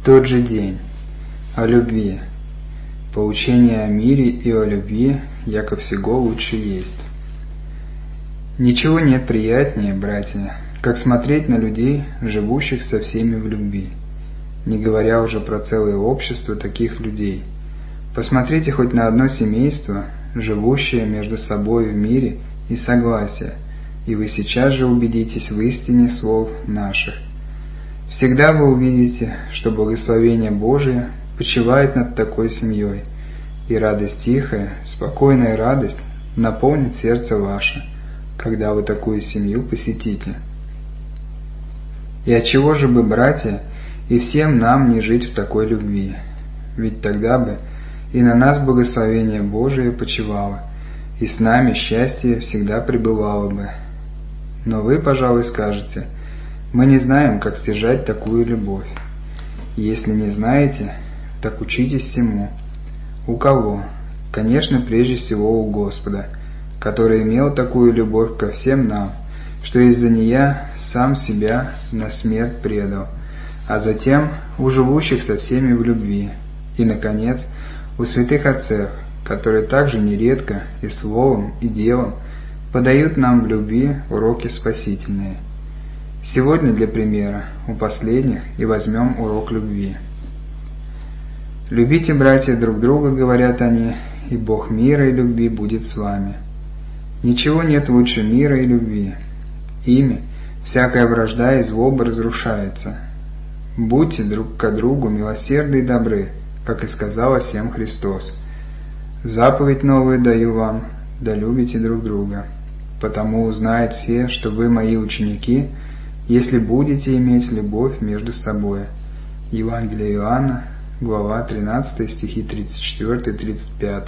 Тот же день. О любви. Поучение о мире и о любви, яко всего лучше есть. Ничего нет приятнее, братья, как смотреть на людей, живущих со всеми в любви, не говоря уже про целое общество таких людей. Посмотрите хоть на одно семейство, живущее между собой в мире и согласии, и вы сейчас же убедитесь в истине слов наших. Всегда вы увидите, что благословение Божие почивает над такой семьей, и радость тихая, спокойная радость наполнит сердце ваше, когда вы такую семью посетите. И отчего же бы, братья, и всем нам не жить в такой любви? Ведь тогда бы и на нас благословение Божие почивало, и с нами счастье всегда пребывало бы. Но вы, пожалуй, скажете: мы не знаем, как стяжать такую любовь. Если не знаете, так учитесь всему. У кого? Конечно, прежде всего у Господа, который имел такую любовь ко всем нам, что из-за нея сам себя на смерть предал, а затем у живущих со всеми в любви, и, наконец, у святых отцев, которые также нередко и словом, и делом подают нам в любви уроки спасительные. Сегодня для примера у последних и возьмем урок любви. «Любите, братья, друг друга, — говорят они, — и Бог мира и любви будет с вами». Ничего нет лучше мира и любви. Ими всякая вражда и злоба разрушается. Будьте друг к другу милосердны и добры, как и сказал всем Христос. Заповедь новую даю вам, да любите друг друга. Потому узнают все, что вы мои ученики, если будете иметь любовь между собой. Евангелие Иоанна, глава 13, стихи 34-35.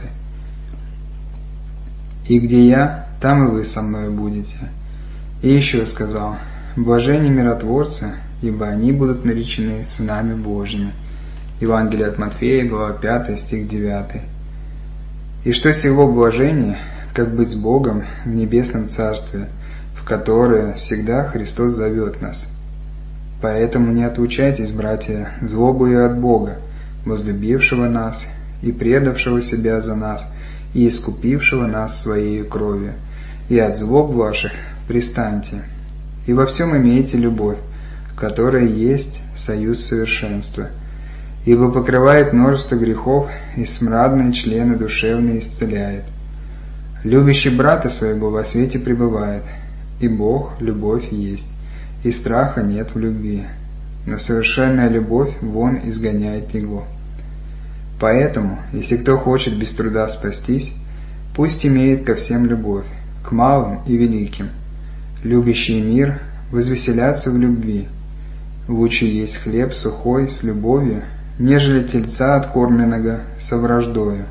И где я, там и вы со мной будете. И еще сказал: блаженны миротворцы, ибо они будут наречены сынами Божьими. Евангелие от Матфея, глава 5, стих 9. И что сего блажение, как быть с Богом в небесном царстве, в которое всегда Христос зовет нас. Поэтому не отлучайтесь, братья, злобою от Бога, возлюбившего нас и предавшего себя за нас, и искупившего нас своей кровью, и от злоб ваших пристаньте. И во всем имейте любовь, которая есть союз совершенства, ибо покрывает множество грехов и смрадные члены душевные исцеляет. Любящий брата своего во свете пребывает, и Бог любовь есть, и страха нет в любви, но совершенная любовь вон изгоняет его. Поэтому, если кто хочет без труда спастись, пусть имеет ко всем любовь, к малым и великим. Любящие мир возвеселятся в любви. Лучше есть хлеб сухой с любовью, нежели тельца откормленного со враждою.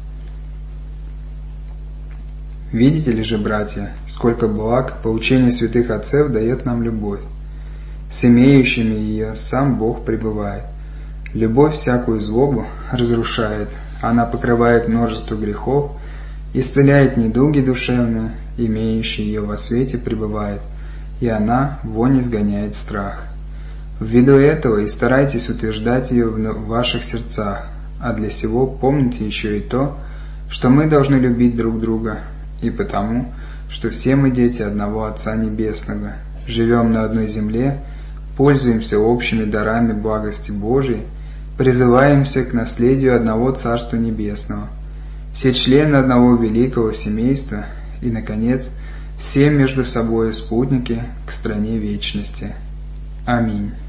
Видите ли же, братья, сколько благ поучение святых отцев дает нам любовь. С имеющими ее сам Бог пребывает. Любовь всякую злобу разрушает, она покрывает множество грехов, исцеляет недуги душевные, имеющие ее во свете пребывает, и она вон изгоняет страх. Ввиду этого и старайтесь утверждать ее в ваших сердцах, а для сего помните еще и то, что мы должны любить друг друга, и потому, что все мы дети одного Отца Небесного, живем на одной земле, пользуемся общими дарами благости Божией, призываемся к наследию одного Царства Небесного, все члены одного великого семейства и, наконец, все между собой спутники к стране вечности. Аминь.